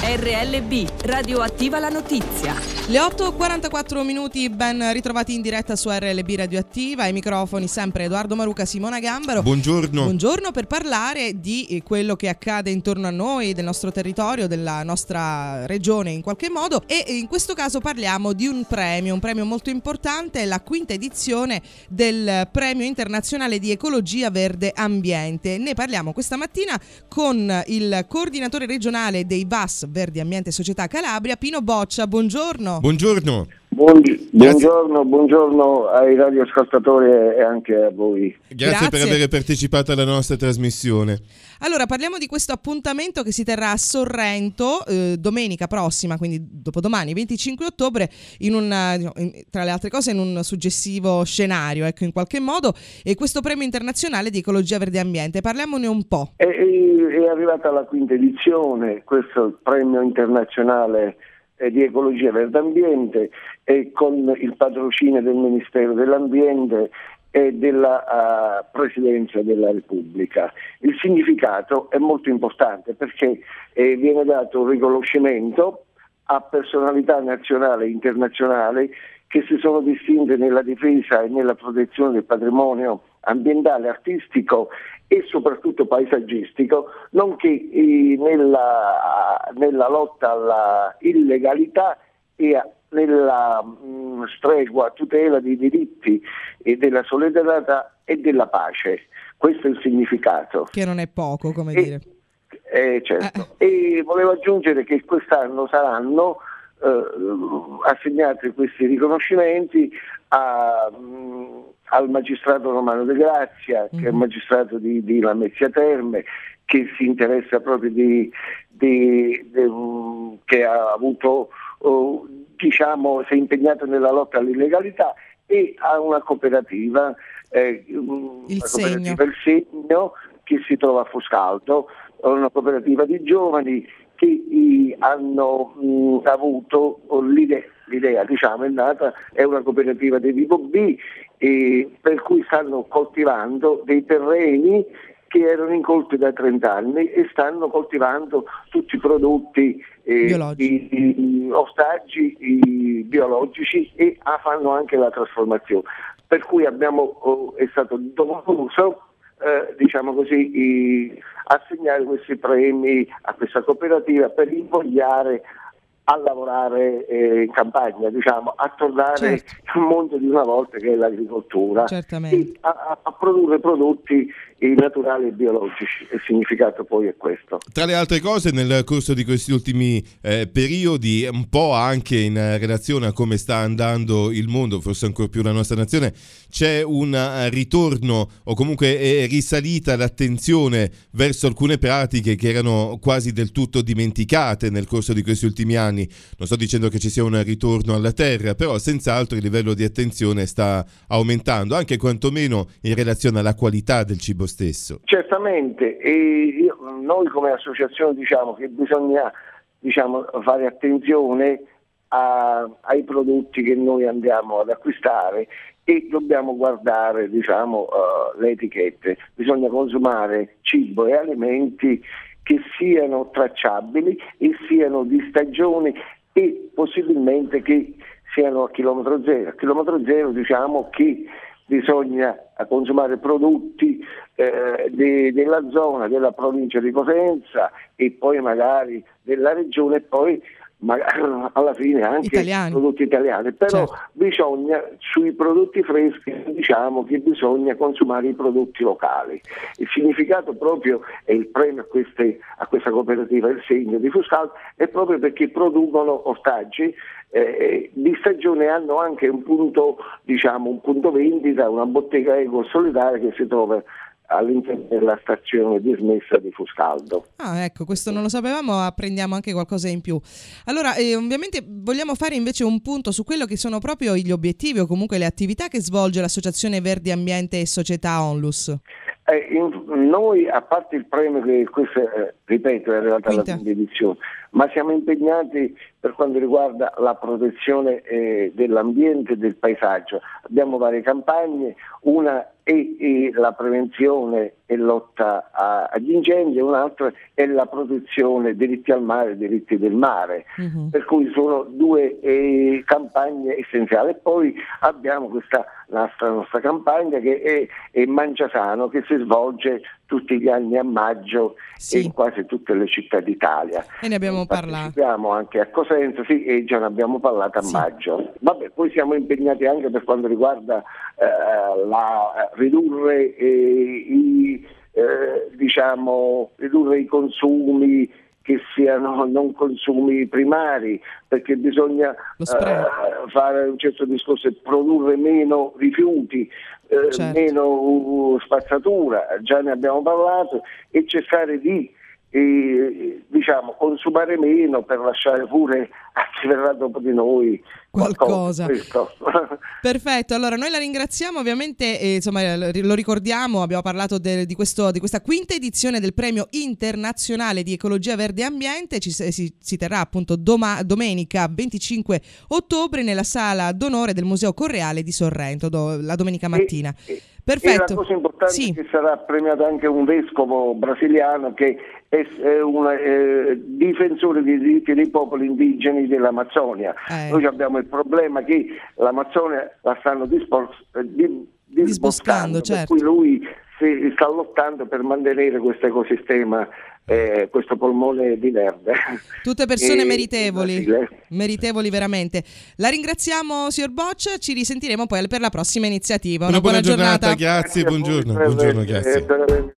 RLB, Radioattiva la notizia. Le 8:44 minuti, ben ritrovati in diretta su RLB Radioattiva. Ai microfoni sempre Edoardo Maruca, Simona Gambaro. Buongiorno. Buongiorno, per parlare di quello che accade intorno a noi, del nostro territorio, della nostra regione in qualche modo, e in questo caso parliamo di un premio molto importante, la quinta edizione del Premio Internazionale di Ecologia Verde Ambiente. Ne parliamo questa mattina con il coordinatore regionale dei VAS Verdi Ambiente Società Calabria, Pino Boccia. Buongiorno. Buongiorno. Buongiorno ai radioascoltatori e anche a voi. Grazie per aver partecipato alla nostra trasmissione. Allora, parliamo di questo appuntamento che si terrà a Sorrento domenica prossima, quindi dopodomani, 25 ottobre, tra le altre cose in un suggestivo scenario, ecco, in qualche modo, e questo premio internazionale di ecologia verde e ambiente. Parliamone un po'. È arrivata la quinta edizione, questo premio internazionale di ecologia verde ambiente, e con il patrocinio del Ministero dell'Ambiente e della Presidenza della Repubblica. Il significato è molto importante perché viene dato un riconoscimento a personalità nazionali e internazionali che si sono distinte nella difesa e nella protezione del patrimonio ambientale, artistico e soprattutto paesaggistico, nonché nella lotta alla illegalità e nella stregua tutela dei diritti e della solidarietà e della pace. Questo è il significato. Che non è poco, come dire. Certo. E volevo aggiungere che quest'anno saranno assegnati questi riconoscimenti al magistrato Romano De Grazia, che è magistrato di Lamezia Terme, che si interessa proprio che ha avuto si è impegnato nella lotta all'illegalità, e a una cooperativa, Il Segno, che si trova a Foscaldo, una cooperativa di giovani che hanno avuto l'idea, è nata, è una cooperativa di tipo B, per cui stanno coltivando dei terreni che erano incolti da 30 anni e stanno coltivando tutti i prodotti ortaggi biologici, e fanno anche la trasformazione. Per cui è stato doveroso assegnare questi premi a questa cooperativa per invogliare a lavorare in campagna, a tornare al mondo di una volta, che è l'agricoltura, e a produrre prodotti naturali e biologici. Il significato poi è questo. Tra le altre cose, nel corso di questi ultimi periodi, un po' anche in relazione a come sta andando il mondo, forse ancora più la nostra nazione, c'è un ritorno, o comunque è risalita l'attenzione verso alcune pratiche che erano quasi del tutto dimenticate nel corso di questi ultimi anni. Non sto dicendo che ci sia un ritorno alla terra, però senz'altro il livello di attenzione sta aumentando, anche quantomeno in relazione alla qualità del cibo stesso. Certamente, e noi come associazione diciamo che bisogna fare attenzione ai prodotti che noi andiamo ad acquistare, e dobbiamo guardare le etichette. Bisogna consumare cibo e alimenti che siano tracciabili e siano di stagione, e possibilmente che siano a chilometro zero. A chilometro zero che bisogna consumare prodotti della zona, della provincia di Cosenza, e poi magari della regione, e poi alla fine anche prodotti italiani, però bisogna, sui prodotti freschi che bisogna consumare i prodotti locali. Il significato proprio è il premio a questa cooperativa Il Segno di Foscaldo, è proprio perché producono ortaggi di stagione, hanno anche un punto vendita, una bottega eco solidale che si trova all'interno della stazione dismessa di Foscaldo. Ecco, questo non lo sapevamo, apprendiamo anche qualcosa in più. Allora, ovviamente vogliamo fare invece un punto su quello che sono proprio gli obiettivi, o comunque le attività che svolge l'Associazione Verdi Ambiente e Società Onlus. Noi, a parte il premio, che questo ripeto è arrivata alla quinta edizione, ma siamo impegnati per quanto riguarda la protezione dell'ambiente e del paesaggio. Abbiamo varie campagne, una è la prevenzione e lotta agli incendi, e un'altra è la protezione, diritti al mare, diritti del mare, per cui sono due campagne essenziali. E poi abbiamo questa nostra campagna che è Mangiasano, che si svolge tutti gli anni a maggio in quasi tutte le città d'Italia. E ne abbiamo parlato. Partecipiamo anche a Cosenza, e già ne abbiamo parlato a maggio. Vabbè, poi siamo impegnati anche per quanto riguarda ridurre ridurre i consumi, che siano non consumi primari, perché bisogna fare un certo discorso e produrre meno rifiuti, meno spazzatura, già ne abbiamo parlato, e cercare di consumare meno per lasciare pure a chi verrà dopo di noi qualcosa. Perfetto, allora noi la ringraziamo, ovviamente lo ricordiamo, abbiamo parlato di questa quinta edizione del Premio Internazionale di Ecologia Verde e Ambiente. Si terrà appunto domenica 25 ottobre nella sala d'onore del Museo Correale di Sorrento, la domenica mattina. Perfetto. E la cosa importante è che sarà premiato anche un vescovo brasiliano che è un difensore dei diritti dei popoli indigeni dell'Amazzonia. Noi abbiamo il problema che l'Amazzonia la stanno disboscando, per cui lui si sta lottando per mantenere questo ecosistema, questo polmone di verde. Tutte persone meritevoli veramente. La ringraziamo, signor Boccia, ci risentiremo poi per la prossima iniziativa. Una buona giornata. Grazie, buongiorno, grazie.